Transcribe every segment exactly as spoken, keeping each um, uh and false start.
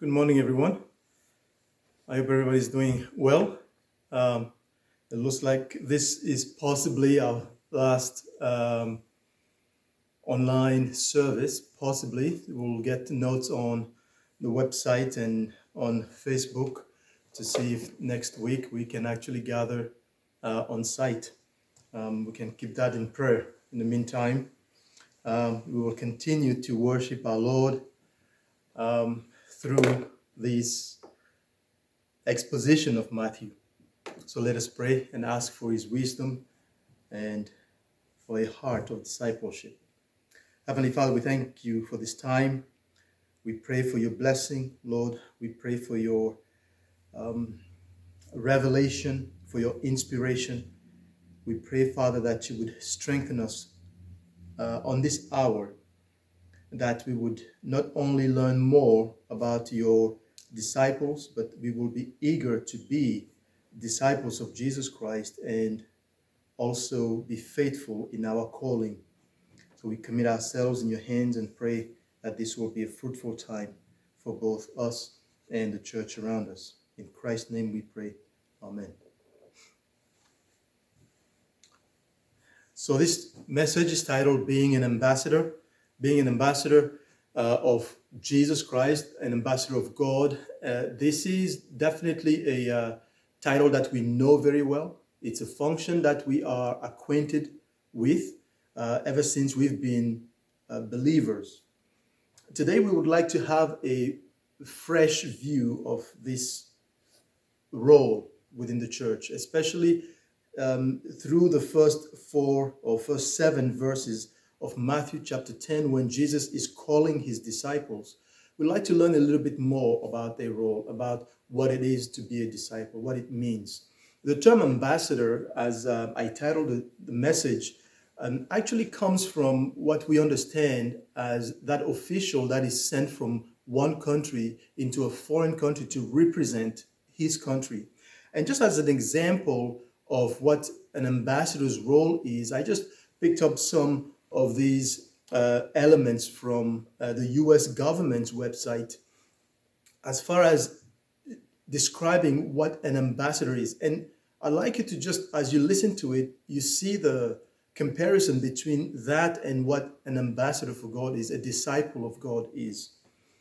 Good morning, everyone. I hope everybody's doing well. Um, it looks like this is possibly our last um, online service. Possibly we'll get notes on the website and on Facebook to see if next week we can actually gather uh, on site. Um, we can keep that in prayer. In the meantime, um, we will continue to worship our Lord um, through these exposition of Matthew. So let us pray and ask for his wisdom and for a heart of discipleship. Heavenly Father, we thank you for this time. We pray for your blessing, Lord. We pray for your um, revelation, for your inspiration. We pray, Father, that you would strengthen us uh, on this hour, that we would not only learn more about your disciples, but we will be eager to be disciples of Jesus Christ and also be faithful in our calling. So we commit ourselves in your hands and pray that this will be a fruitful time for both us and the church around us. In Christ's name we pray. Amen. So this message is titled Being an Ambassador. Being an ambassador uh, of Jesus Christ, an ambassador of God. Uh, this is definitely a uh, title that we know very well. It's a function that we are acquainted with uh, ever since we've been uh, believers. Today we would like to have a fresh view of this role within the church, especially um, through the first four or first seven verses of Matthew chapter ten, when Jesus is calling his disciples. We'd like to learn a little bit more about their role, about what it is to be a disciple, what it means. The term ambassador, as uh, I titled the, the message, um, actually comes from what we understand as that official that is sent from one country into a foreign country to represent his country. And just as an example of what an ambassador's role is, I just picked up some of these uh, elements from uh, the U S government's website as far as describing what an ambassador is. And I'd like you to just, as you listen to it, you see the comparison between that and what an ambassador for God is, a disciple of God is.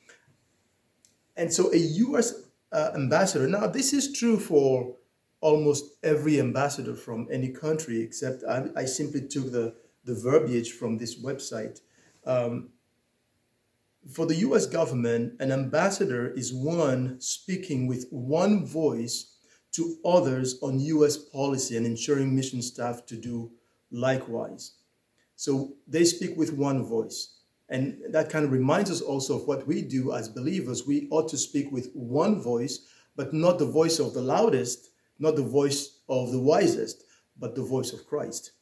And so a U S uh, ambassador, now this is true for almost every ambassador from any country, except I, I simply took the the verbiage from this website. Um, for the U S government, an ambassador is one speaking with one voice to others on U S policy and ensuring mission staff to do likewise. So they speak with one voice. And that kind of reminds us also of what we do as believers. We ought to speak with one voice, but not the voice of the loudest, not the voice of the wisest, but the voice of Christ.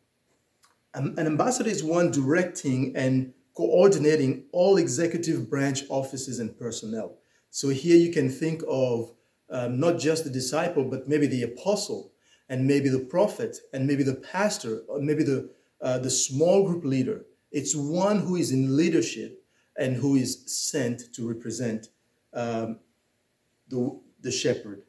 An ambassador is one directing and coordinating all executive branch offices and personnel. So here you can think of um, not just the disciple, but maybe the apostle, and maybe the prophet, and maybe the pastor, or maybe the, uh, the small group leader. It's one who is in leadership and who is sent to represent um, the, the shepherd.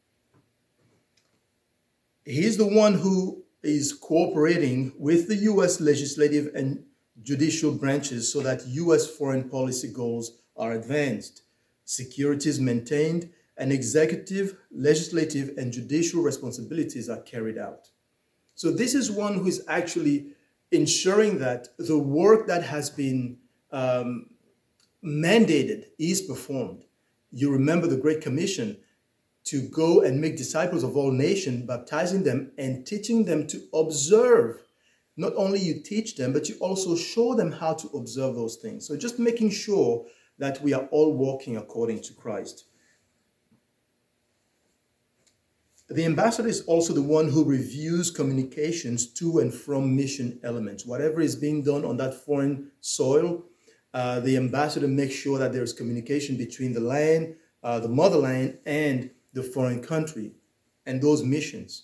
He's the one who is cooperating with the U S legislative and judicial branches so that U S foreign policy goals are advanced, security is maintained, and executive, legislative, and judicial responsibilities are carried out. So this is one who is actually ensuring that the work that has been um, mandated is performed. You remember the Great Commission, to go and make disciples of all nations, baptizing them and teaching them to observe. Not only you teach them, but you also show them how to observe those things. So just making sure that we are all walking according to Christ. The ambassador is also the one who reviews communications to and from mission elements. Whatever is being done on that foreign soil, uh, the ambassador makes sure that there's communication between the land, uh, the motherland, and the foreign country and those missions.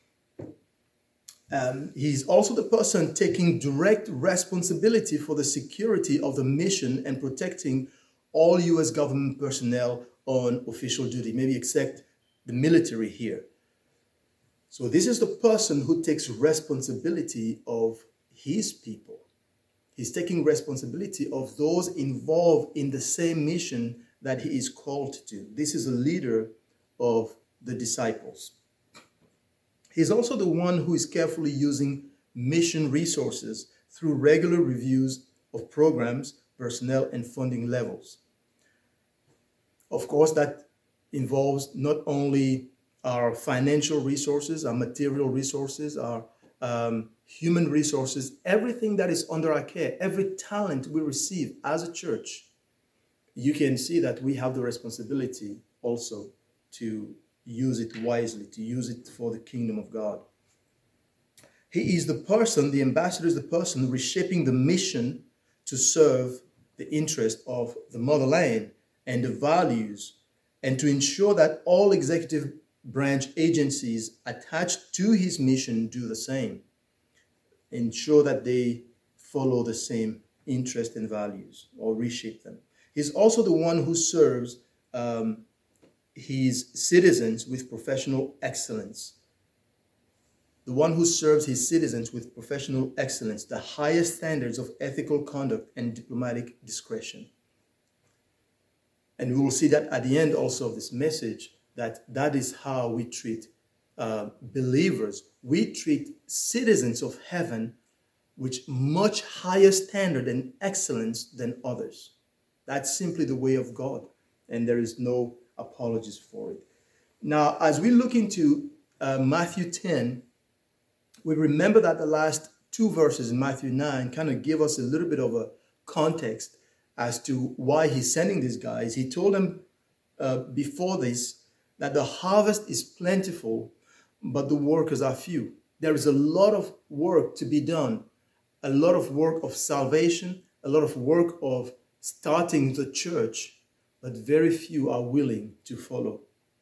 Um, he's also the person taking direct responsibility for the security of the mission and protecting all U S government personnel on official duty, maybe except the military here. So this is the person who takes responsibility of his people. He's taking responsibility of those involved in the same mission that he is called to. This is a leader of the disciples. He's also the one who is carefully using mission resources through regular reviews of programs, personnel, and funding levels. Of course, that involves not only our financial resources, our material resources, our um, human resources, everything that is under our care, every talent we receive as a church. You can see that we have the responsibility also to use it wisely, to use it for the kingdom of God. He is the person, the ambassador is the person reshaping the mission to serve the interest of the motherland and the values, and to ensure that all executive branch agencies attached to his mission do the same. Ensure that they follow the same interest and values or reshape them. He's also the one who serves um, his citizens with professional excellence. The one who serves his citizens with professional excellence, the highest standards of ethical conduct and diplomatic discretion. And we will see that at the end also of this message, that that is how we treat uh, believers. We treat citizens of heaven with much higher standard and excellence than others. That's simply the way of God, and there is no apologies for it. Now, as we look into uh, Matthew ten, we remember that the last two verses in Matthew nine kind of give us a little bit of a context as to why he's sending these guys. He told them uh, before this that the harvest is plentiful, but the workers are few. There is a lot of work to be done, a lot of work of salvation, a lot of work of starting the church, but very few are willing to follow.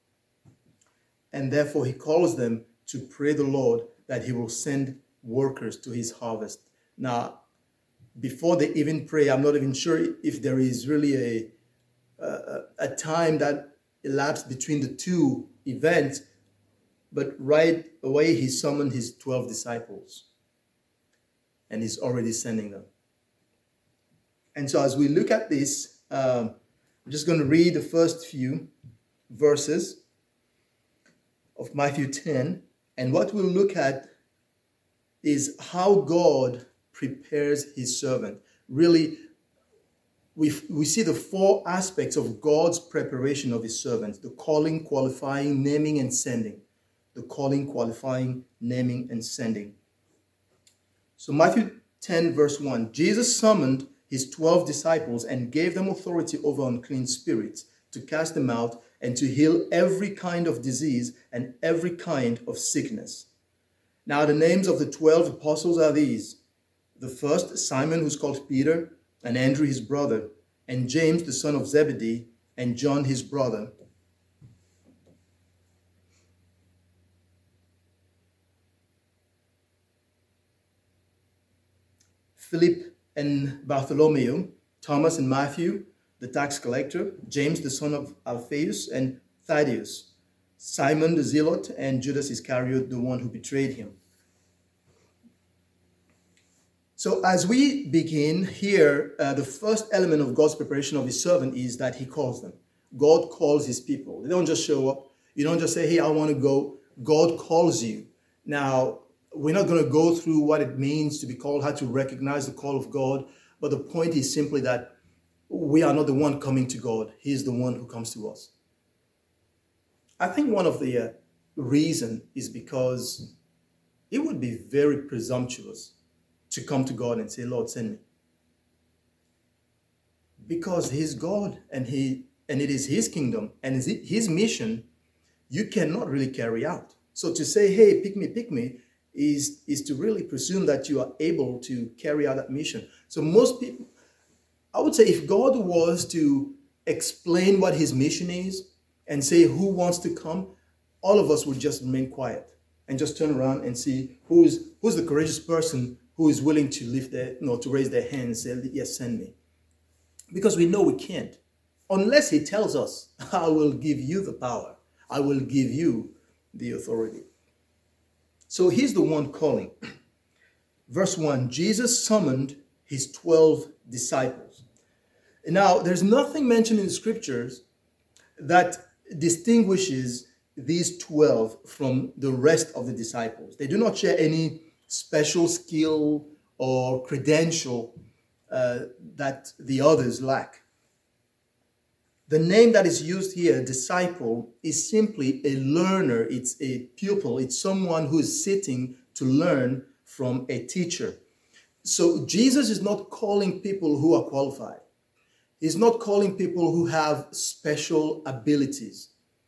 And therefore he calls them to pray the Lord that he will send workers to his harvest. Now, before they even pray, I'm not even sure if there is really a, a, a time that elapsed between the two events, but right away he summoned his twelve disciples and he's already sending them. And so as we look at this, um, I'm just going to read the first few verses of Matthew ten. And what we'll look at is how God prepares his servant. Really, we, we see the four aspects of God's preparation of his servants: the calling, qualifying, naming, and sending. The calling, qualifying, naming, and sending. So Matthew ten, verse one, Jesus summoned his twelve disciples and gave them authority over unclean spirits to cast them out and to heal every kind of disease and every kind of sickness. Now the names of the twelve apostles are these: the first, Simon, who's called Peter, and Andrew his brother, and James the son of Zebedee, and John his brother. Philip and Bartholomew, Thomas and Matthew, the tax collector, James the son of Alphaeus, and Thaddeus, Simon the zealot, and Judas Iscariot, the one who betrayed him. So as we begin here, uh, the first element of God's preparation of his servant is that he calls them. God calls his people. They don't just show up. You don't just say, hey, I want to go. God calls you. Now, we're not going to go through what it means to be called, how to recognize the call of God. But the point is simply that we are not the one coming to God. He is the one who comes to us. I think one of the uh, reason is because it would be very presumptuous to come to God and say, Lord, send me. Because he's God and he and it is his kingdom and his mission you cannot really carry out. So to say, hey, pick me, pick me, is, is to really presume that you are able to carry out that mission. So most people, I would say if God was to explain what his mission is and say who wants to come, all of us would just remain quiet and just turn around and see who's who's the courageous person who is willing to lift their, you know, to raise their hand and say, yes, send me. Because we know we can't. unless he tells us, I will give you the power, I will give you the authority. So he's the one calling. Verse one, Jesus summoned his twelve disciples. Now, there's nothing mentioned in the scriptures that distinguishes these twelve from the rest of the disciples. They do not share any special skill or credential uh, that the others lack. The name that is used here, disciple, is simply a learner. It's a pupil. It's someone who is sitting to learn from a teacher. So Jesus is not calling people who are qualified. He's not calling people who have special abilities.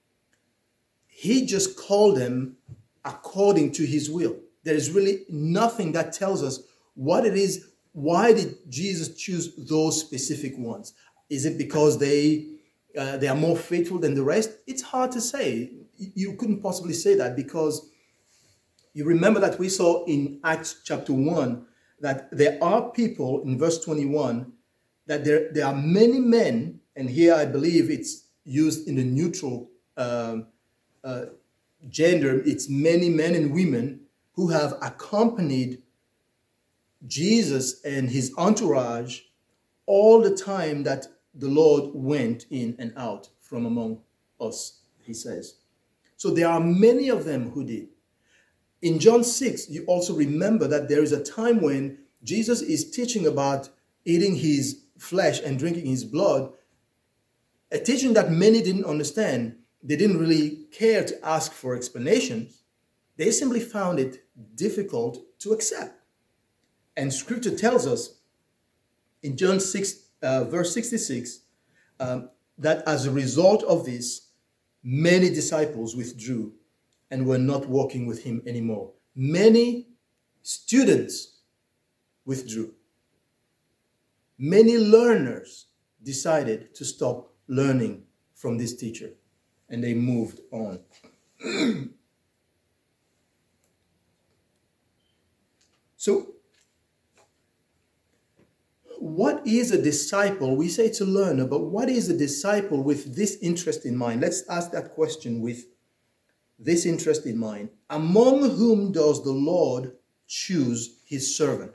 He just called them according to his will. There is really nothing that tells us what it is. Why did Jesus choose those specific ones? Is it because they uh, they are more faithful than the rest? It's hard to say. You couldn't possibly say that, because you remember that we saw in Acts chapter one that there are people, in verse twenty-one, that there, there are many men, and here I believe it's used in the neutral um, uh, gender, it's many men and women who have accompanied Jesus and his entourage all the time that the Lord went in and out from among us, he says. So there are many of them who did. In John six, you also remember that there is a time when Jesus is teaching about eating his flesh and drinking his blood, a teaching that many didn't understand. They didn't really care to ask for explanations. They simply found it difficult to accept. And scripture tells us in John six, uh, verse sixty-six, um, that as a result of this, many disciples withdrew and were not walking with him anymore. Many students withdrew. Many learners decided to stop learning from this teacher, and they moved on. So, what is a disciple? We say it's a learner, but what is a disciple with this interest in mind? Let's ask that question with this interest in mind. Among whom does the Lord choose his servant?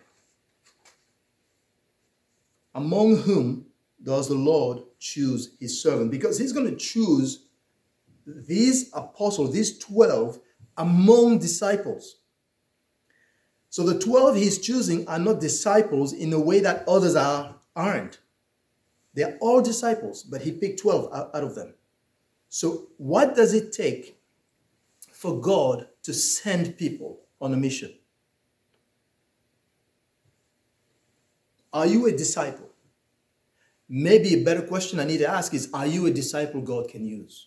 Among whom does the Lord choose his servant? Because he's going to choose these apostles, these twelve, among disciples. So the twelve he's choosing are not disciples in a way that others are, aren't. They're all disciples, but he picked twelve out of them. So what does it take for God to send people on a mission? Are you a disciple? Maybe a better question I need to ask is, are you a disciple God can use?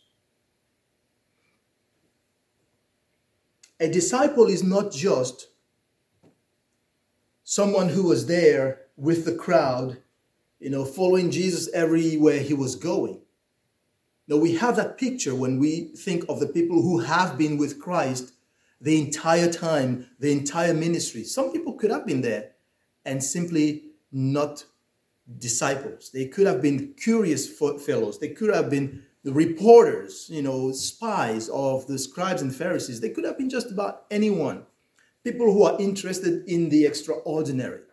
A disciple is not just someone who was there with the crowd, you know, following Jesus everywhere he was going. Now, we have that picture when we think of the people who have been with Christ the entire time, the entire ministry. Some people could have been there and simply not disciples. They could have been curious fellows. They could have been the reporters, you know, spies of the scribes and Pharisees. They could have been just about anyone. People who are interested in the extraordinary.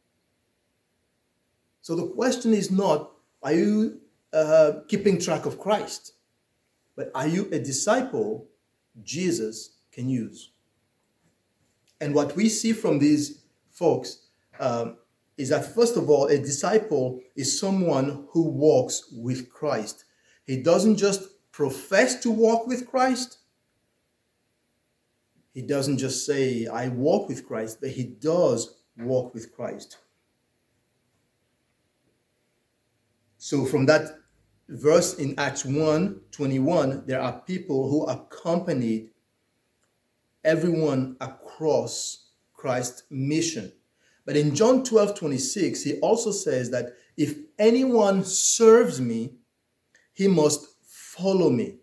So the question is not, are you uh, keeping track of Christ? But are you a disciple Jesus can use? And what we see from these folks um, is that, first of all, a disciple is someone who walks with Christ. He doesn't just profess to walk with Christ. He doesn't just say, I walk with Christ, but he does walk with Christ. So from that verse in Acts one twenty-one, there are people who accompanied everyone across Christ's mission. But in John twelve twenty-six, he also says that if anyone serves me, he must follow me.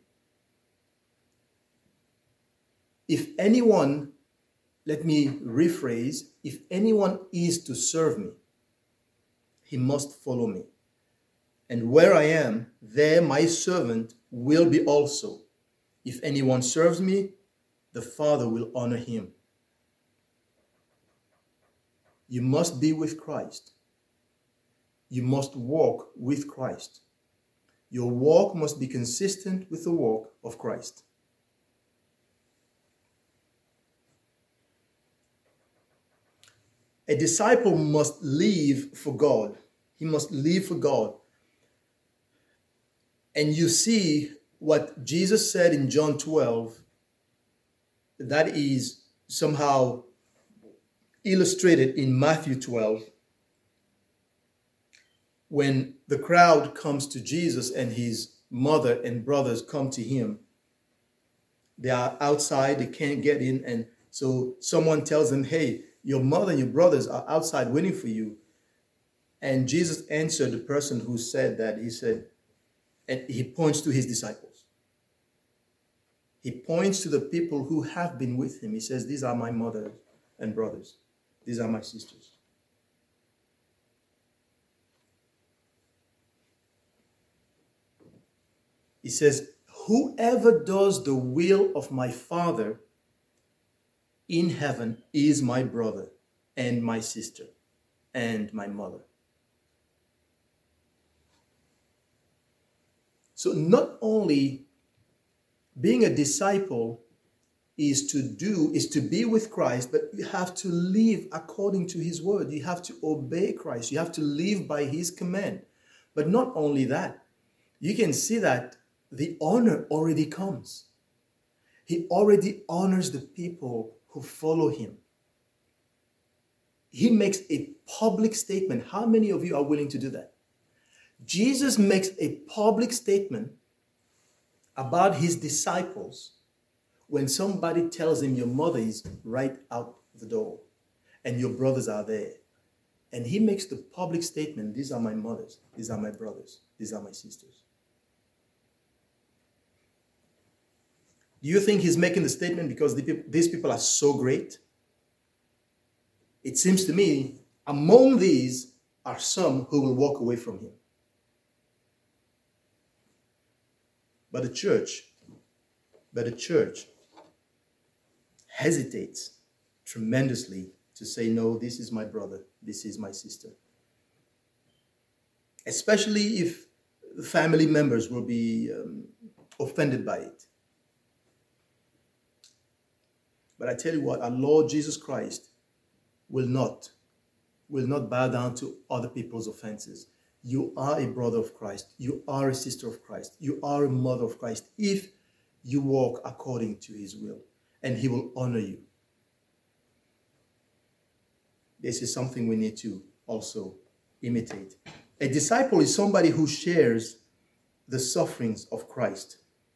If anyone, let me rephrase, if anyone is to serve me, he must follow me. And where I am, there my servant will be also. If anyone serves me, the Father will honor him. You must be with Christ. You must walk with Christ. Your walk must be consistent with the walk of Christ. A disciple must live for God. He must live for God. And you see what Jesus said in John twelve, that is somehow illustrated in Matthew twelve, when the crowd comes to Jesus and his mother and brothers come to him. They are outside, they can't get in, and so someone tells them, hey, your mother and your brothers are outside waiting for you. And Jesus answered the person who said that. He said, and he points to his disciples. He points to the people who have been with him. He says, these are my mother and brothers. These are my sisters. He says, whoever does the will of my Father in heaven is my brother and my sister and my mother. So not only being a disciple is to do, is to be with Christ, but you have to live according to his word. You have to obey Christ. You have to live by his command. But not only that, you can see that the honor already comes. He already honors the people who follow him. He makes a public statement. How many of you are willing to do that? Jesus makes a public statement about his disciples when somebody tells him your mother is right out the door and your brothers are there. And he makes the public statement, these are my mothers, these are my brothers, these are my sisters. Do you think he's making the statement because the peop- these people are so great? It seems to me, among these are some who will walk away from him. But the church, but the church hesitates tremendously to say, no, this is my brother, this is my sister. Especially if the family members will be um, offended by it. But I tell you what, our Lord Jesus Christ will not, will not bow down to other people's offenses. You are a brother of Christ. You are a sister of Christ. You are a mother of Christ if you walk according to his will, and he will honor you. This is something we need to also imitate. A disciple is somebody who shares the sufferings of Christ.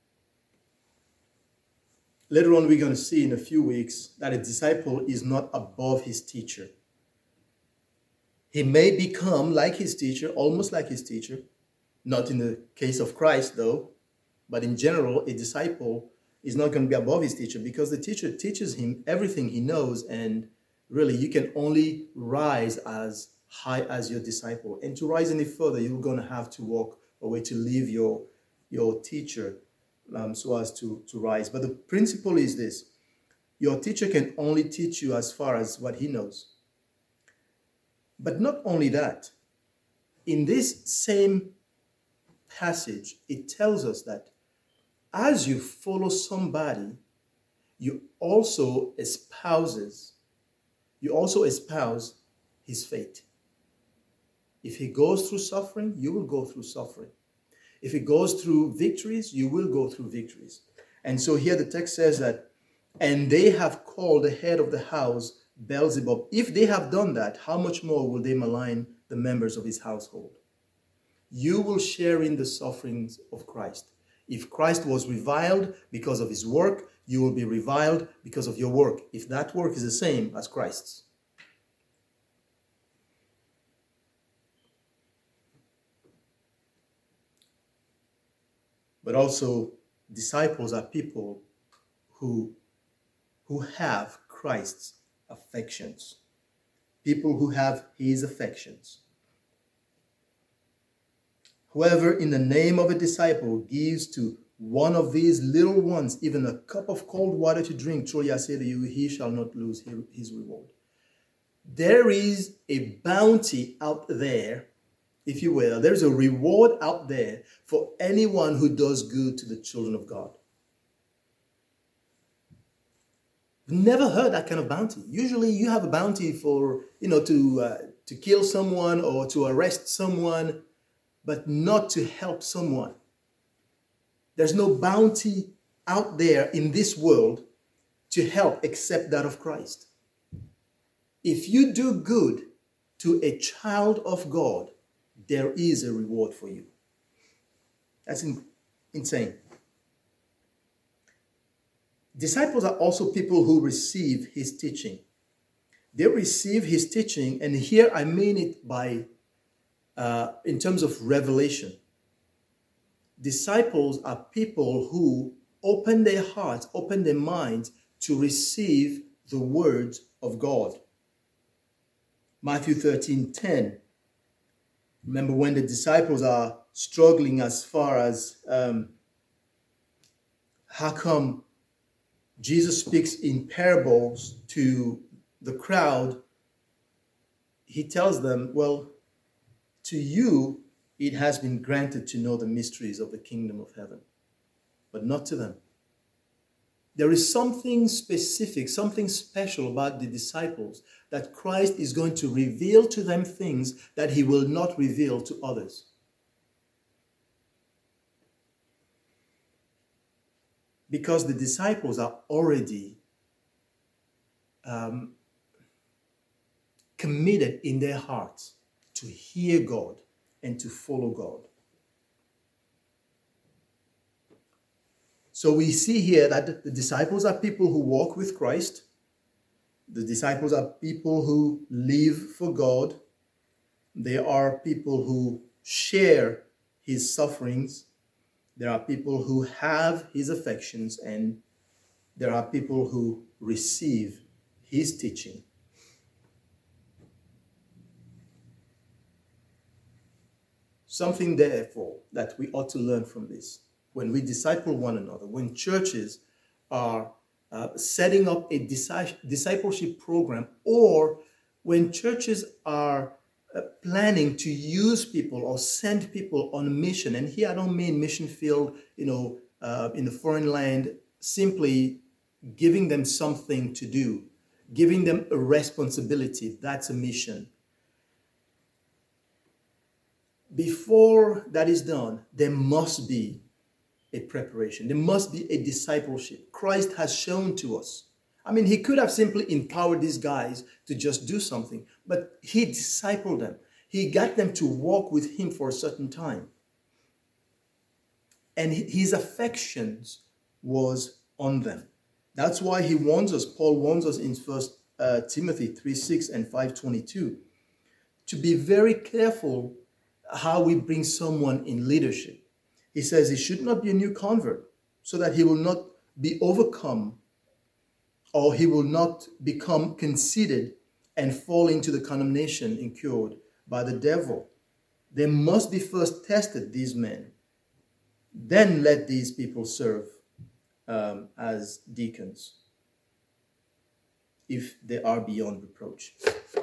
Later on, we're going to see in a few weeks that a disciple is not above his teacher. He may become like his teacher, almost like his teacher. Not in the case of Christ, though. But in general, a disciple is not going to be above his teacher because the teacher teaches him everything he knows. And really, you can only rise as high as your disciple. And to rise any further, you're going to have to walk away to leave your, your teacher um, so as to, to rise. But the principle is this. Your teacher can only teach you as far as what he knows. But not only that, in this same passage, it tells us that as you follow somebody, you also espouses, you also espouse his faith. If he goes through suffering, you will go through suffering. If he goes through victories, you will go through victories. And so here the text says that, and they have called the head of the house Beelzebub. If they have done that, how much more will they malign the members of his household? You will share in the sufferings of Christ. If Christ was reviled because of his work, you will be reviled because of your work, if that work is the same as Christ's. But also, disciples are people who, who have Christ's affections. People who have his affections. Whoever in the name of a disciple gives to one of these little ones even a cup of cold water to drink, truly I say to you, he shall not lose his reward. There is a bounty out there, if you will. There's a reward out there for anyone who does good to the children of God. Never heard that kind of bounty. Usually you have a bounty for, you know, to uh, to kill someone or to arrest someone, but not to help someone. There's no bounty out there in this world to help except that of Christ. If you do good to a child of God, there is a reward for you. That's in, insane. Disciples are also people who receive his teaching. They receive his teaching, and here I mean it by, uh, in terms of revelation. Disciples are people who open their hearts, open their minds to receive the words of God. Matthew thirteen ten. Remember when the disciples are struggling as far as um, how come Jesus speaks in parables to the crowd. He tells them, well, to you it has been granted to know the mysteries of the kingdom of heaven, but not to them. There is something specific, something special about the disciples that Christ is going to reveal to them things that he will not reveal to others. Because the disciples are already um, committed in their hearts to hear God and to follow God. So we see here that the disciples are people who walk with Christ. The disciples are people who live for God. They are people who share his sufferings. There are people who have his affections, and there are people who receive his teaching. Something, therefore, that we ought to learn from this. When we disciple one another, when churches are uh, setting up a discipleship program, or when churches are uh, planning to use people or send people on a mission, and here I don't mean mission field, you know, uh, in a foreign land, simply giving them something to do, giving them a responsibility, that's a mission. Before that is done, there must be a preparation. There must be a discipleship. Christ has shown to us. I mean, he could have simply empowered these guys to just do something, but he discipled them. He got them to walk with him for a certain time. And his affections was on them. That's why he warns us, Paul warns us in First uh, Timothy three six and five twenty-two, to be very careful how we bring someone in leadership. He says he should not be a new convert, so that he will not be overcome, or he will not become conceited and fall into the condemnation incurred by the devil. They must be first tested, these men. Then let these people serve um, as deacons, if they are beyond reproach.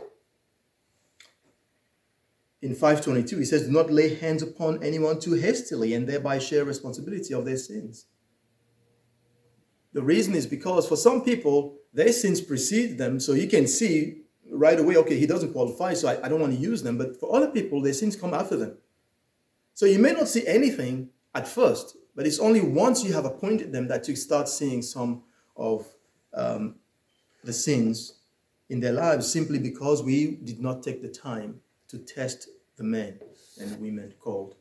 In five twenty-two, he says, do not lay hands upon anyone too hastily and thereby share responsibility of their sins. The reason is because for some people, their sins precede them, so you can see right away, okay, he doesn't qualify, so I, I don't want to use them. But for other people, their sins come after them. So you may not see anything at first, but it's only once you have appointed them that you start seeing some of um, the sins in their lives, simply because we did not take the time to test the men and women called.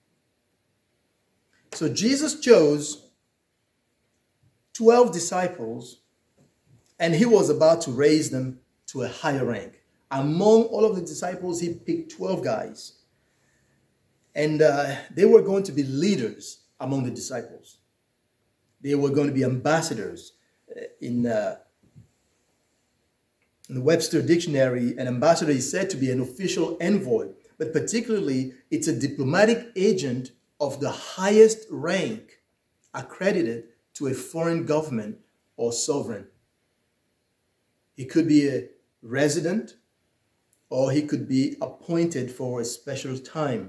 So Jesus chose twelve disciples, and he was about to raise them to a higher rank. Among all of the disciples, he picked twelve guys. And uh, they were going to be leaders among the disciples. They were going to be ambassadors. In, uh, in the Webster Dictionary, an ambassador is said to be an official envoy, but particularly it's a diplomatic agent of the highest rank accredited to a foreign government or sovereign. He could be a resident, or he could be appointed for a special time.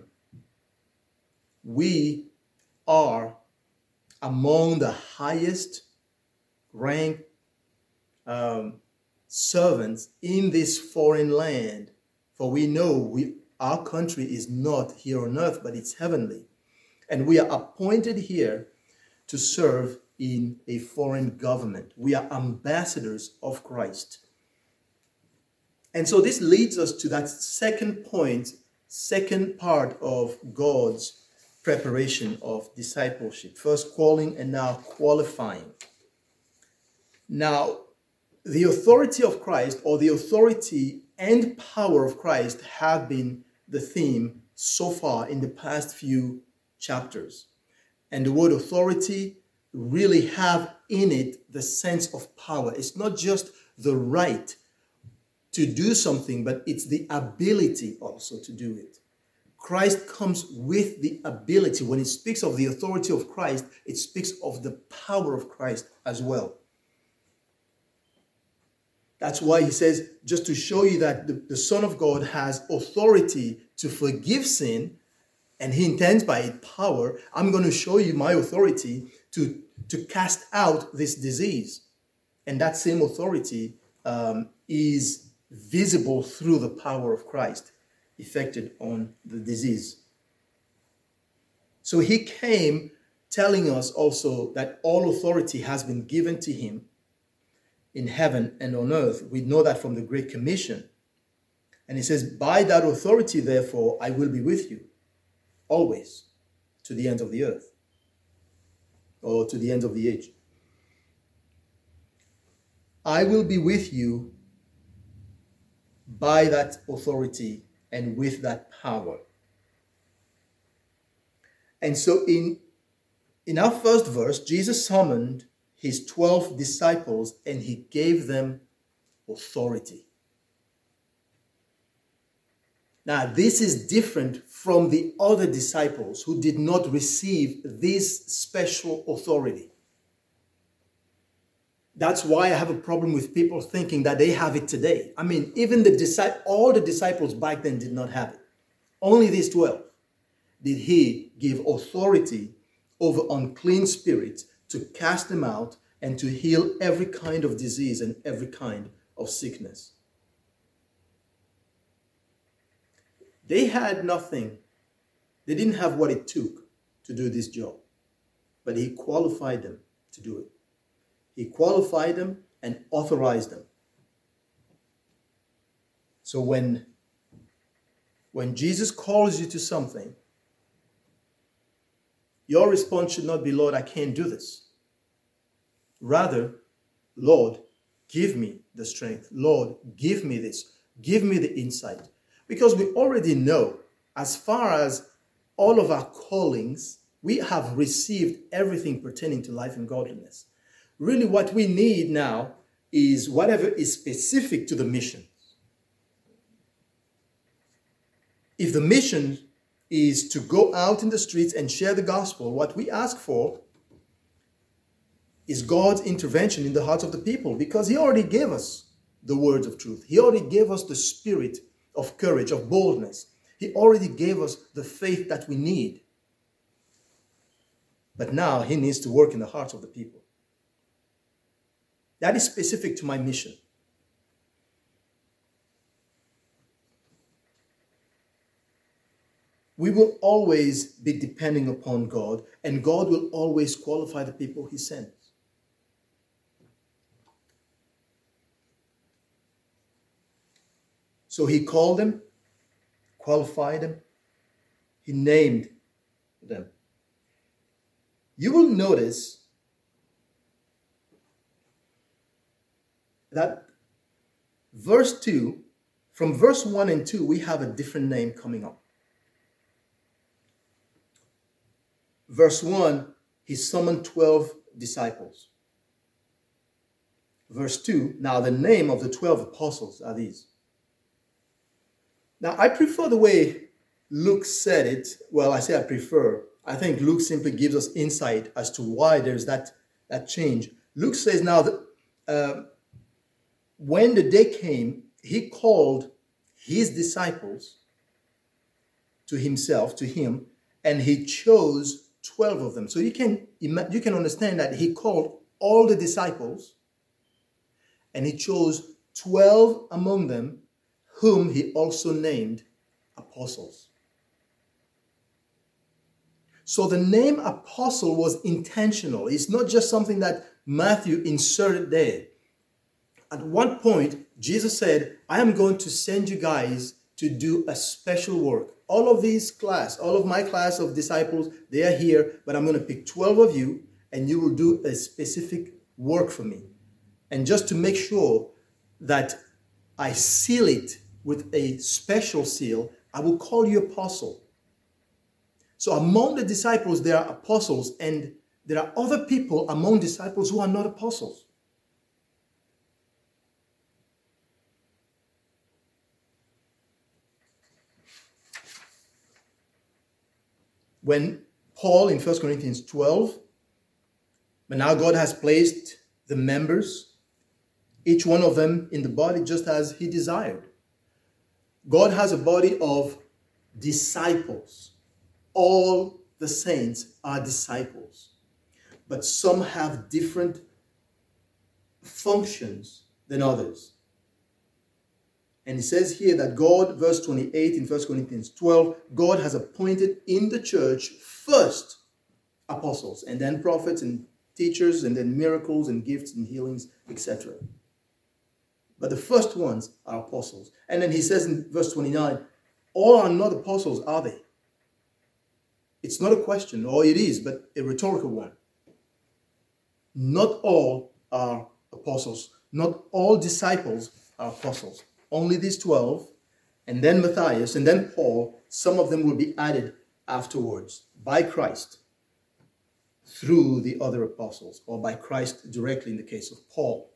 We are among the highest ranked um, servants in this foreign land, for we know we, our country is not here on earth, but it's heavenly. And we are appointed here to serve in a foreign government. We are ambassadors of Christ. And so this leads us to that second point, second part of God's preparation of discipleship. First calling and now qualifying. Now, the authority of Christ, or the authority and power of Christ, have been the theme so far in the past few chapters. And the word authority really have in it the sense of power. It's not just the right to do something, but it's the ability also to do it. Christ comes with the ability. When it speaks of the authority of Christ, it speaks of the power of Christ as well. That's why he says, just to show you that the, the Son of God has authority to forgive sin, and he intends by it power, I'm going to show you my authority to, to cast out this disease. And that same authority um, is visible through the power of Christ effected on the disease. So he came telling us also that all authority has been given to him in heaven and on earth. We know that from the Great Commission. And he says, by that authority, therefore, I will be with you always to the end of the earth, or to the end of the age. I will be with you by that authority and with that power. And so in, in our first verse, Jesus summoned his twelve disciples and he gave them authority. Now, this is different from the other disciples who did not receive this special authority. That's why I have a problem with people thinking that they have it today. I mean, even the disciples, all the disciples back then did not have it. Only these twelve did he give authority over unclean spirits to cast them out and to heal every kind of disease and every kind of sickness. They had nothing. They didn't have what it took to do this job, but he qualified them to do it. He qualified them and authorized them. So when, when Jesus calls you to something, your response should not be, Lord, I can't do this. Rather, Lord, give me the strength. Lord, give me this. Give me the insight. Because we already know, as far as all of our callings, we have received everything pertaining to life and godliness. Really, what we need now is whatever is specific to the mission. If the mission is to go out in the streets and share the gospel, what we ask for is God's intervention in the hearts of the people, because he already gave us the words of truth. He already gave us the spirit of courage, of boldness. He already gave us the faith that we need. But now he needs to work in the hearts of the people. That is specific to my mission. We will always be depending upon God, and God will always qualify the people he sends. So he called them, qualified them, he named them. You will notice that verse two, from verse one and two, we have a different name coming up. Verse one, he summoned twelve disciples. Verse two, now the name of the twelve apostles are these. Now, I prefer the way Luke said it, well, I say I prefer. I think Luke simply gives us insight as to why there's that, that change. Luke says now that uh, when the day came, he called his disciples to himself, to him, and he chose twelve of them. So you can, you can understand that he called all the disciples and he chose twelve among them, whom he also named apostles. So the name apostle was intentional. It's not just something that Matthew inserted there. At one point, Jesus said, I am going to send you guys to do a special work. All of these class, all of my class of disciples, they are here, but I'm going to pick twelve of you and you will do a specific work for me. And just to make sure that I seal it with a special seal, I will call you apostle. So among the disciples, there are apostles, and there are other people among disciples who are not apostles. When Paul in First Corinthians twelve, but now God has placed the members, each one of them in the body just as he desired. God has a body of disciples. All the saints are disciples, but some have different functions than others. And it says here that God, verse twenty-eight in First Corinthians twelve, God has appointed in the church first apostles, and then prophets and teachers, and then miracles and gifts and healings, et cetera. But the first ones are apostles. And then he says in verse twenty-nine, all are not apostles, are they? It's not a question, or it is, but a rhetorical one. Not all are apostles. Not all disciples are apostles. Only these twelve, and then Matthias, and then Paul. Some of them will be added afterwards by Christ through the other apostles, or by Christ directly in the case of Paul.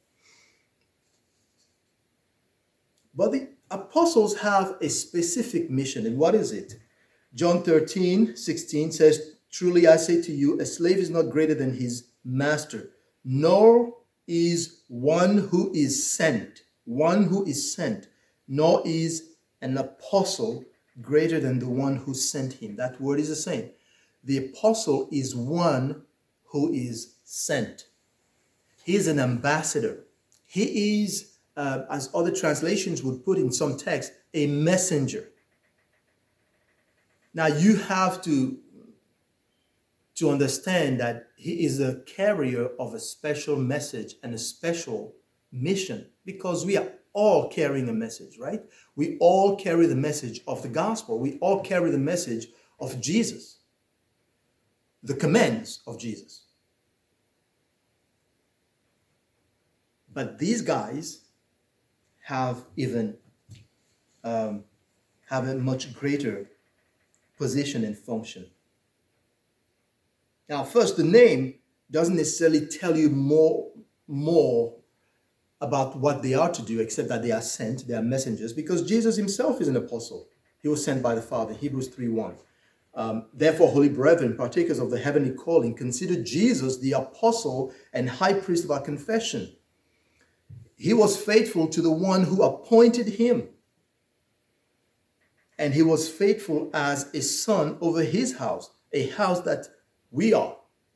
But the apostles have a specific mission, and what is it? John thirteen, sixteen says, truly I say to you, a slave is not greater than his master, nor is one who is sent, one who is sent, nor is an apostle greater than the one who sent him. That word is the same. The apostle is one who is sent. He is an ambassador. He is, uh, as other translations would put in some text, a messenger. Now you have to, to understand that he is a carrier of a special message and a special mission, because we are all carrying a message, right? We all carry the message of the gospel. We all carry the message of Jesus, the commands of Jesus. But these guys have even um, have a much greater position and function. Now, first, the name doesn't necessarily tell you more, more about what they are to do, except that they are sent, they are messengers, because Jesus himself is an apostle. He was sent by the Father, Hebrews three one. Um, Therefore, holy brethren, partakers of the heavenly calling, consider Jesus the apostle and high priest of our confession. He was faithful to the one who appointed him, and he was faithful as a son over his house, a house that we are.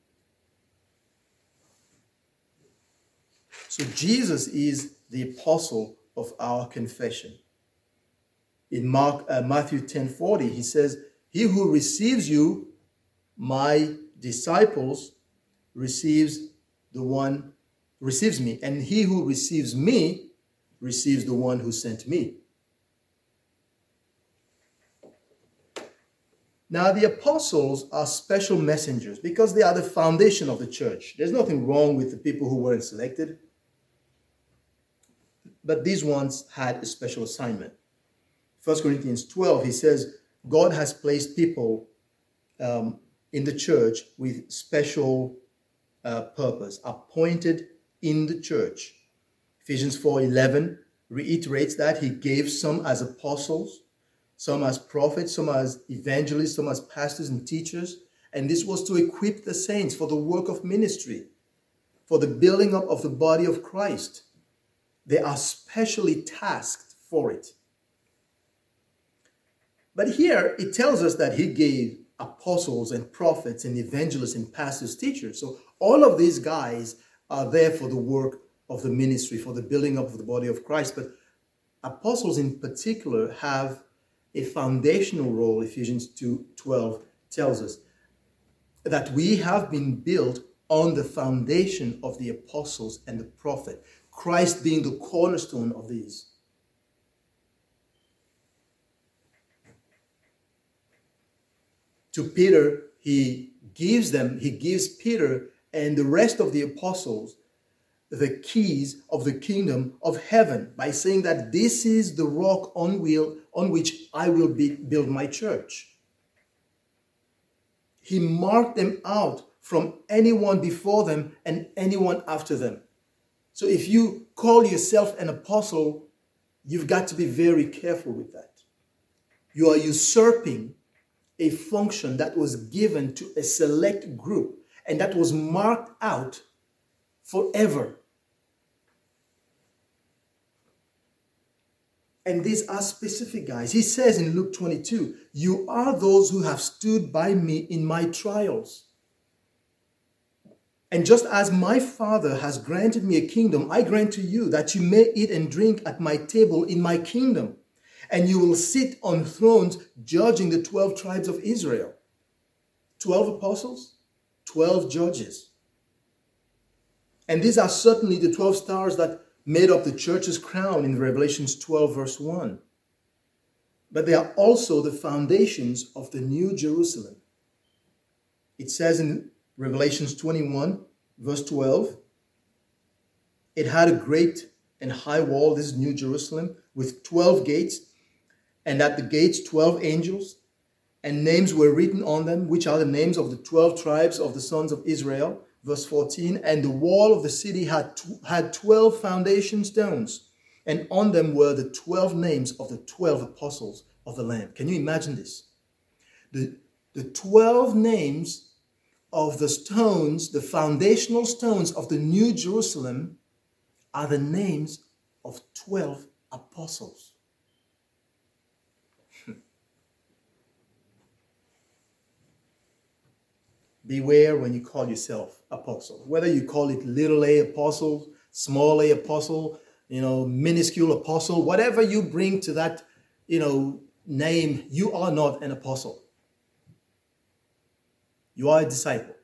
So Jesus is the apostle of our confession. In Mark, uh, Matthew ten forty, he says, he who receives you, my disciples, receives the one, receives me, and he who receives me receives the one who sent me. Now, the apostles are special messengers because they are the foundation of the church. There's nothing wrong with the people who weren't selected, but these ones had a special assignment. First Corinthians twelve, he says, God has placed people um, in the church with special uh, purpose, appointed in the church. Ephesians four eleven reiterates that he gave some as apostles, some as prophets, some as evangelists, some as pastors and teachers. And this was to equip the saints for the work of ministry, for the building up of the body of Christ. They are specially tasked for it. But here it tells us that he gave apostles and prophets and evangelists and pastors, teachers. So all of these guys are there for the work of the ministry, for the building up of the body of Christ. But apostles in particular have a foundational role. Ephesians two twelve tells us that we have been built on the foundation of the apostles and the prophet, Christ being the cornerstone of these. To Peter, he gives them, he gives Peter and the rest of the apostles the keys of the kingdom of heaven by saying that this is the rock on wheel on which I will be, build my church. He marked them out from anyone before them and anyone after them. So if you call yourself an apostle, you've got to be very careful with that. You are usurping a function that was given to a select group and that was marked out forever. And these are specific guys. He says in Luke twenty-two, you are those who have stood by me in my trials. And just as my Father has granted me a kingdom, I grant to you that you may eat and drink at my table in my kingdom. And you will sit on thrones judging the twelve tribes of Israel. Twelve apostles, twelve judges. And these are certainly the twelve stars that made up the church's crown in Revelations twelve verse one. But they are also the foundations of the New Jerusalem. It says in Revelations twenty-one verse twelve, it had a great and high wall, this is New Jerusalem, with twelve gates, and at the gates twelve angels, and names were written on them, which are the names of the twelve tribes of the sons of Israel. Verse fourteen, and the wall of the city had, had twelve foundation stones, and on them were the twelve names of the twelve apostles of the Lamb. Can you imagine this? The, the twelve names of the stones, the foundational stones of the New Jerusalem, are the names of twelve apostles. Beware when you call yourself apostle. Whether you call it little a apostle, small a apostle, you know, minuscule apostle, whatever you bring to that, you know, name, you are not an apostle. You are a disciple.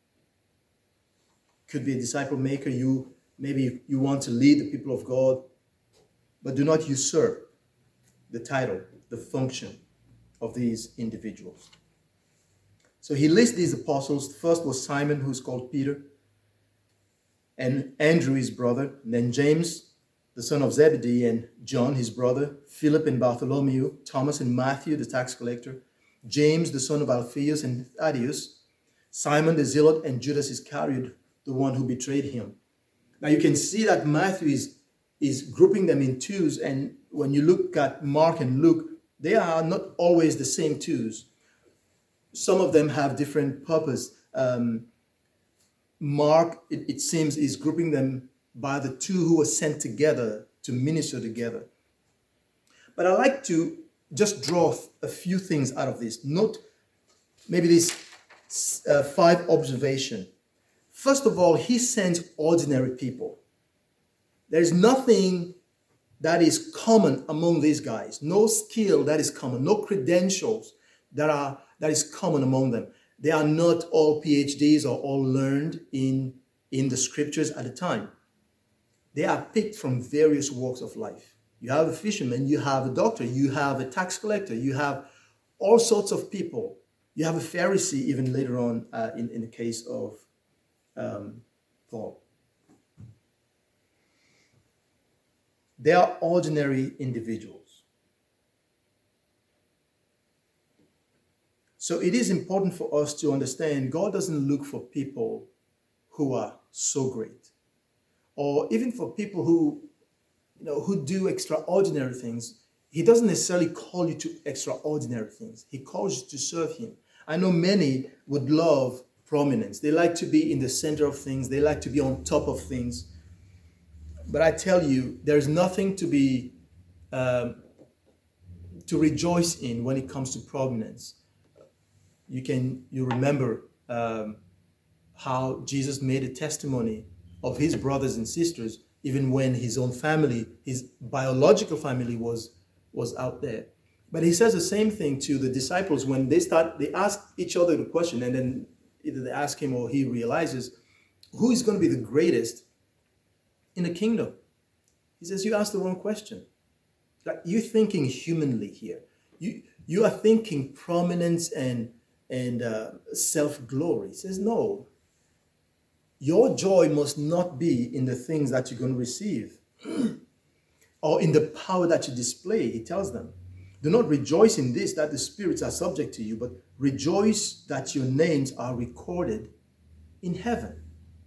Could be a disciple maker. You maybe you want to lead the people of God, but do not usurp the title, the function of these individuals. So he lists these apostles. The first was Simon, who's called Peter, and Andrew, his brother, and then James, the son of Zebedee, and John, his brother, Philip and Bartholomew, Thomas and Matthew, the tax collector, James, the son of Alphaeus and Thaddeus, Simon the Zealot, and Judas Iscariot, the one who betrayed him. Now you can see that Matthew is, is grouping them in twos, and when you look at Mark and Luke, they are not always the same twos. Some of them have different purpose. Um, Mark, it, it seems, is grouping them by the two who were sent together to minister together. But I like to just draw a few things out of this. Note maybe these uh, five observations. First of all, he sends ordinary people. There's nothing that is common among these guys. No skill that is common. No credentials that are that is common among them. They are not all P H Ds or all learned in, in the scriptures at the time. They are picked from various walks of life. You have a fisherman, you have a doctor, you have a tax collector, you have all sorts of people. You have a Pharisee even later on uh, in, in the case of um, Paul. They are ordinary individuals. So it is important for us to understand God doesn't look for people who are so great, or even for people who, you know, who do extraordinary things. He doesn't necessarily call you to extraordinary things. He calls you to serve him. I know many would love prominence. They like to be in the center of things. They like to be on top of things. But I tell you, there's nothing to be um, to rejoice in when it comes to prominence. You can you remember um, how Jesus made a testimony of his brothers and sisters, even when his own family, his biological family, was was out there. But he says the same thing to the disciples when they start. They ask each other the question, and then either they ask him or he realizes who is going to be the greatest in the kingdom. He says, you asked the wrong question. Like, you're thinking humanly here. You you are thinking prominence and and uh, self-glory. He says, no. Your joy must not be in the things that you're going to receive or in the power that you display. He tells them, do not rejoice in this, that the spirits are subject to you, but rejoice that your names are recorded in heaven.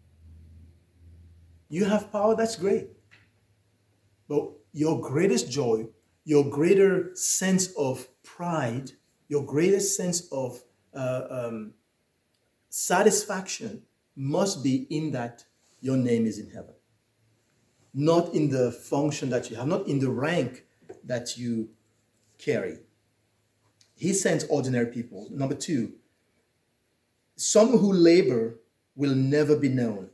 You have power, that's great. But your greatest joy, your greater sense of pride, your greatest sense of uh, um, satisfaction must be in that your name is in heaven. Not in the function that you have, not in the rank that you carry. He sends ordinary people. Number two, some who labor will never be known.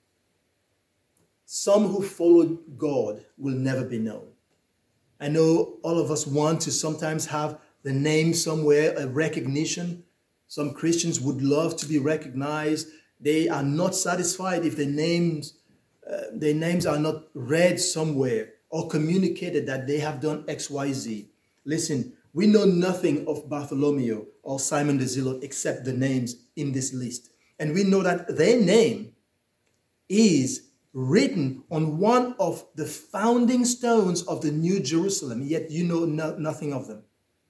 Some who follow God will never be known. I know all of us want to sometimes have the name somewhere, a recognition. Some Christians would love to be recognized. They are not satisfied if their names, uh, their names are not read somewhere or communicated that they have done X, Y, Z. Listen, we know nothing of Bartholomew or Simon the Zealot except the names in this list. And we know that their name is written on one of the founding stones of the New Jerusalem, yet you know no, nothing of them.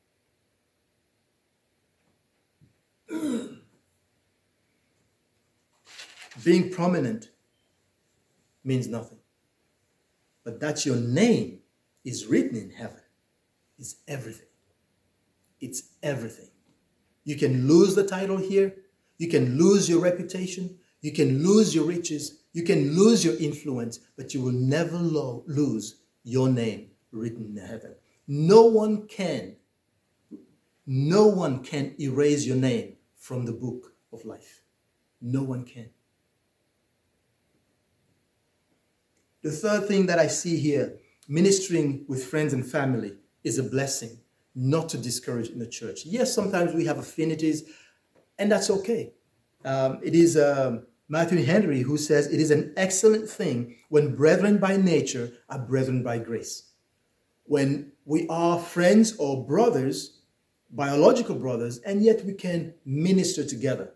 Being prominent means nothing. But that your name is written in heaven is everything. It's everything. You can lose the title here. You can lose your reputation. You can lose your riches. You can lose your influence, but you will never lo- lose your name written in heaven. No one can, no one can erase your name from the book of life. No one can. The third thing that I see here, ministering with friends and family, is a blessing, not to discourage in the church. Yes, sometimes we have affinities, and that's okay. Um, it is um, Matthew Henry who says, it is an excellent thing when brethren by nature are brethren by grace. When we are friends or brothers, biological brothers, and yet we can minister together.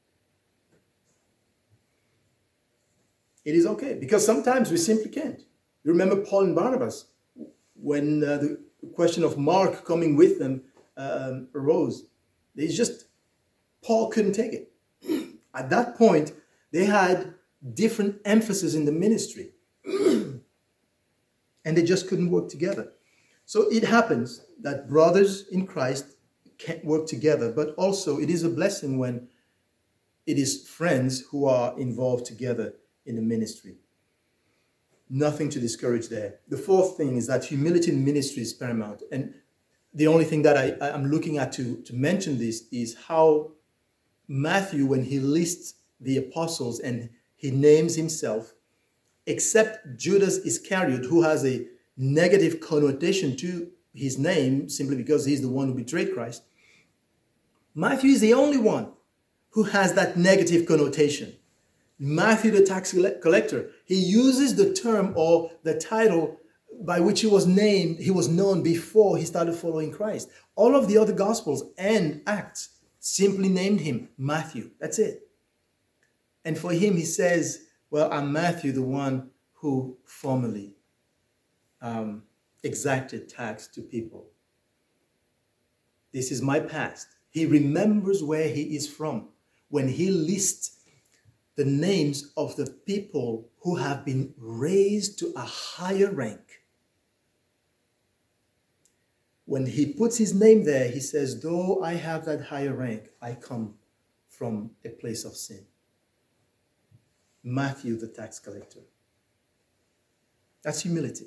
It is okay, because sometimes we simply can't. You remember Paul and Barnabas, when uh, the question of Mark coming with them um, arose. They just, Paul couldn't take it. At that point, they had different emphasis in the ministry. And they just couldn't work together. So it happens that brothers in Christ can't work together, but also it is a blessing when it is friends who are involved together in the ministry. Nothing to discourage there. The fourth thing is that humility in ministry is paramount. And the only thing that I, I'm looking at to, to mention this is how Matthew, when he lists the apostles and he names himself, except Judas Iscariot, who has a negative connotation to his name simply because he's the one who betrayed Christ, Matthew is the only one who has that negative connotation. Matthew, the tax collector, he uses the term or the title by which he was named, he was known before he started following Christ. All of the other Gospels and Acts simply named him Matthew. That's it. And for him, he says, well, I'm Matthew, the one who formerly um, exacted tax to people. This is my past. He remembers where he is from when he lists the names of the people who have been raised to a higher rank. when he puts his name there, he says, though I have that higher rank, I come from a place of sin. Matthew, the tax collector. That's humility.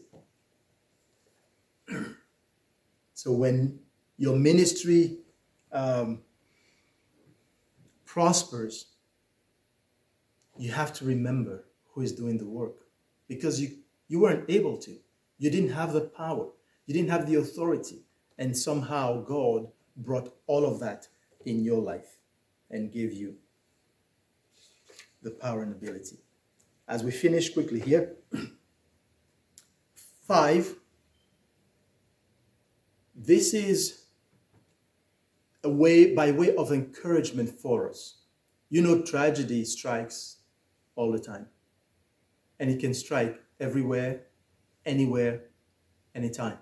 So when your ministry um, prospers, you have to remember who is doing the work, because you, you weren't able to. You didn't have the power. You didn't have the authority. And somehow God brought all of that in your life and gave you the power and ability. As we finish quickly here, five, this is a way, by way of encouragement for us. You know, tragedy strikes all the time. And it can strike everywhere, anywhere, anytime.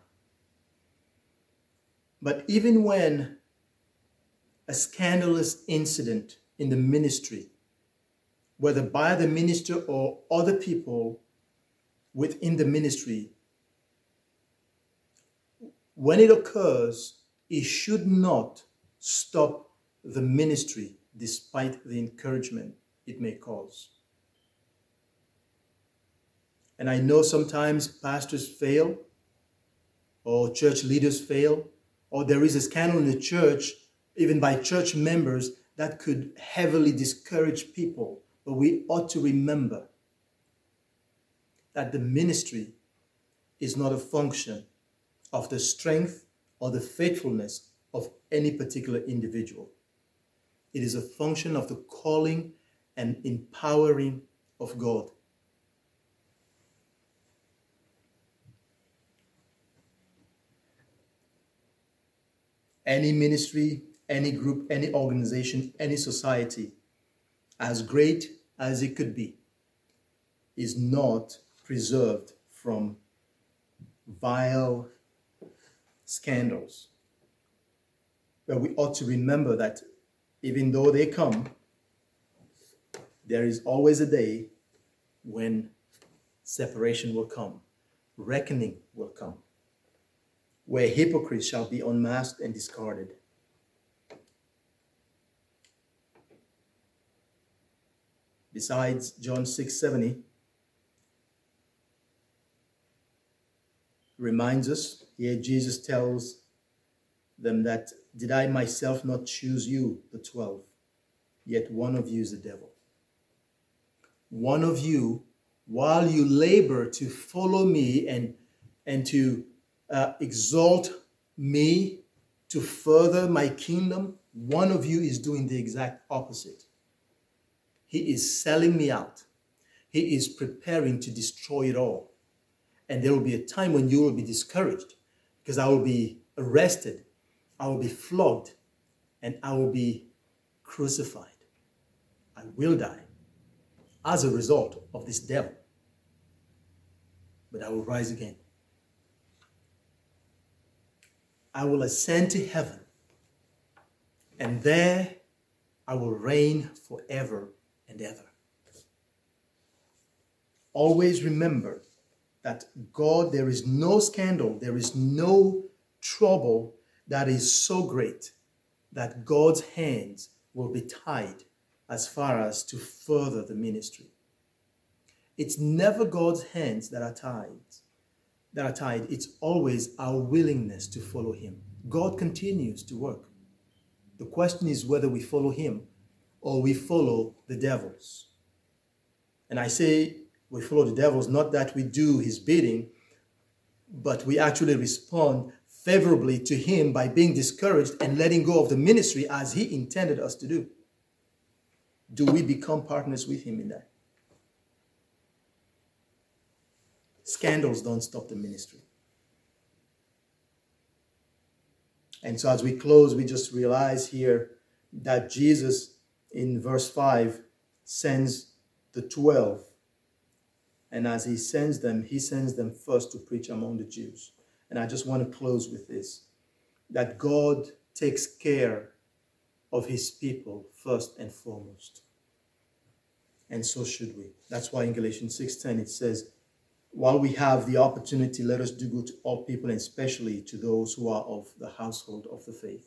But even when a scandalous incident in the ministry, whether by the minister or other people within the ministry, when it occurs, it should not stop the ministry despite the encouragement it may cause. And I know sometimes pastors fail, or church leaders fail, or there is a scandal in the church, even by church members, that could heavily discourage people. But we ought to remember that the ministry is not a function of the strength or the faithfulness of any particular individual. It is a function of the calling and empowering of God. Any ministry, any group, any organization, any society, as great as it could be, is not preserved from vile scandals. But we ought to remember that even though they come, there is always a day when separation will come, reckoning will come, where hypocrites shall be unmasked and discarded. Besides, John six seventy reminds us, here Jesus tells them that, did I myself not choose you, the twelve? Yet one of you is the devil. One of you, while you labor to follow me and, and to uh, exalt me, to further my kingdom, one of you is doing the exact opposite. He is selling me out. He is preparing to destroy it all. And there will be a time when you will be discouraged, because I will be arrested, I will be flogged, and I will be crucified. I will die as a result of this devil. But I will rise again. I will ascend to heaven, and there I will reign forever and ever. Always remember that God, there is no scandal, there is no trouble that is so great that God's hands will be tied as far as to further the ministry. It's never God's hands that are tied, that are tied. It's always our willingness to follow him. God continues to work. The question is whether we follow him or we follow the devils. And I say we follow the devils, not that we do his bidding, but we actually respond favorably to him by being discouraged and letting go of the ministry as he intended us to do. Do we become partners with him in that? Scandals don't stop the ministry. And so as we close, we just realize here that Jesus, in verse five, sends the twelve. And as he sends them, he sends them first to preach among the Jews. And I just want to close with this, that God takes care of his people first and foremost. And so should we. That's why in Galatians six ten it says, while we have the opportunity, let us do good to all people, and especially to those who are of the household of the faith.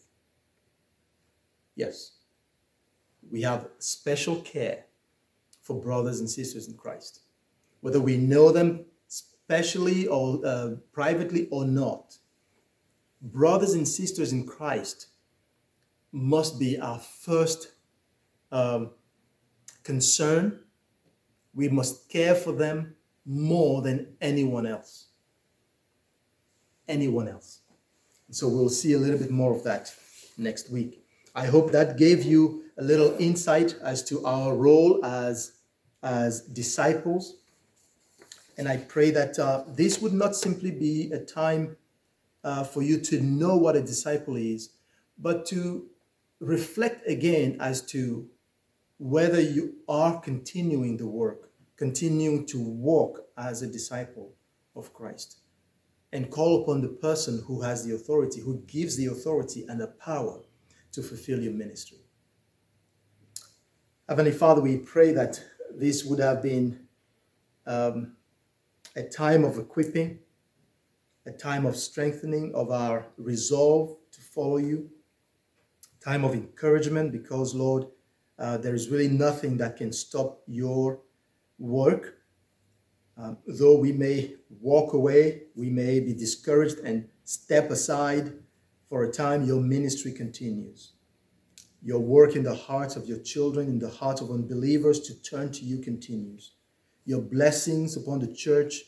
Yes, we have special care for brothers and sisters in Christ, whether we know them specially or uh, privately or not. Brothers and sisters in Christ must be our first um, concern. We must care for them more than anyone else. Anyone else. So we'll see a little bit more of that next week. I hope that gave you a little insight as to our role as, as disciples. And I pray that uh, this would not simply be a time uh, for you to know what a disciple is, but to reflect again as to whether you are continuing the work, continuing to walk as a disciple of Christ, and call upon the person who has the authority, who gives the authority and the power to fulfill your ministry. Heavenly Father, we pray that this would have been um, a time of equipping, a time of strengthening of our resolve to follow you, time of encouragement, because, Lord, uh, there is really nothing that can stop your work. Um, though we may walk away, we may be discouraged and step aside for a time, your ministry continues. Your work in the hearts of your children, in the hearts of unbelievers to turn to you continues. Your blessings upon the church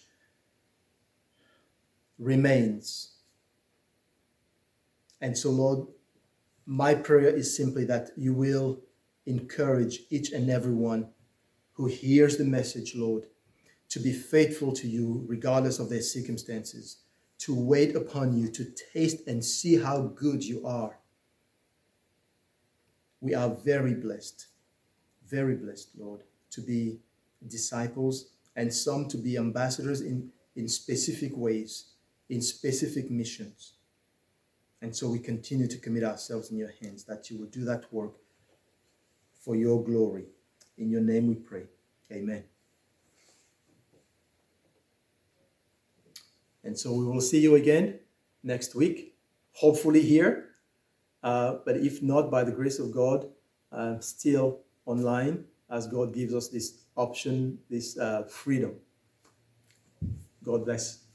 remains. And so, Lord, my prayer is simply that you will encourage each and every one who hears the message, Lord, to be faithful to you regardless of their circumstances, to wait upon you, to taste and see how good you are. We are very blessed, very blessed, Lord, to be disciples and some to be ambassadors in, in specific ways, in specific missions. And so we continue to commit ourselves in your hands, that you will do that work for your glory. In your name we pray. Amen. And so we will see you again next week, hopefully here. Uh, but if not, by the grace of God, uh, still online, as God gives us this option, this uh, freedom. God bless.